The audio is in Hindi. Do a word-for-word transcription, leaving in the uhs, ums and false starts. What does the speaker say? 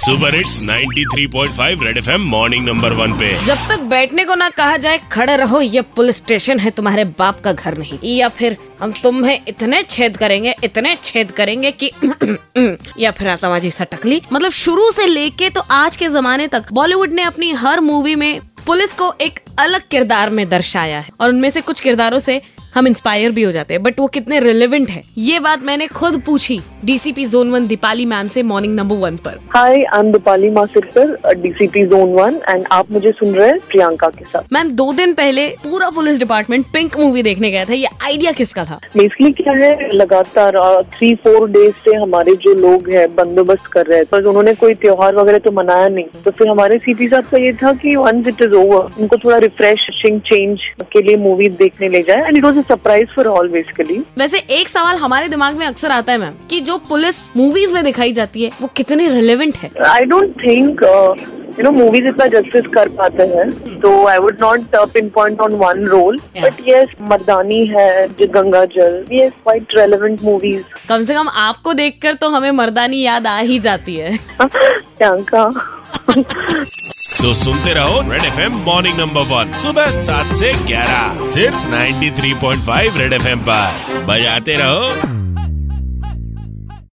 Super hits ninety three point five Red FM morning number one पे। जब तक बैठने को ना कहा जाए खड़े रहो, ये पुलिस स्टेशन है, तुम्हारे बाप का घर नहीं। या फिर हम तुम्हें इतने छेद करेंगे इतने छेद करेंगे कि या फिर आतंकवादी सटकली। मतलब शुरू से लेके तो आज के जमाने तक बॉलीवुड ने अपनी हर मूवी में पुलिस को एक अलग किरदार में दर्शाया है और उनमें से कुछ किरदारों से हम इंस्पायर भी हो जाते हैं, बट वो कितने रिलेवेंट है ये बात मैंने खुद पूछी DCP zone one Deepali ma'am से मॉर्निंग नंबर वन पर। Hi, I am Deepali Masikar, DCP zone one, and आप मुझे सुन रहे हैं प्रियंका के साथ। मैम, दो दिन पहले पूरा पुलिस डिपार्टमेंट पिंक मूवी देखने गया था, ये आइडिया किसका था? बेसिकली क्या है, लगातार थ्री फोर डेज से हमारे जो लोग हैं बंदोबस्त कर रहे हैं, पर उन्होंने कोई त्योहार वगैरह तो मनाया नहीं, तो फिर हमारे सीपी साहब का ये था कि वंस इट इज ओवर उनको थोड़ा रिफ्रेशिंग चेंज के लिए मूवी देखने ले जाए, and it was a surprise for all basically. वैसे एक सवाल हमारे दिमाग में अक्सर आता है मैम कि जो पुलिस मूवीज में दिखाई जाती है वो कितनी रिलेवेंट है? I don't think you know movies इतना जस्टिस कर पाते हैं, तो I would not pin point on one role, but yes Mardaani है, जो Gangaajal, yes quite relevant movies. कम से कम आपको देखकर तो हमें मर्दानी याद आ ही जाती है। प्रियंका तो सुनते रहो Red FM morning number one सुबह सात से ग्यारह सिर्फ ninety three point five Red FM पर बजाते रहो।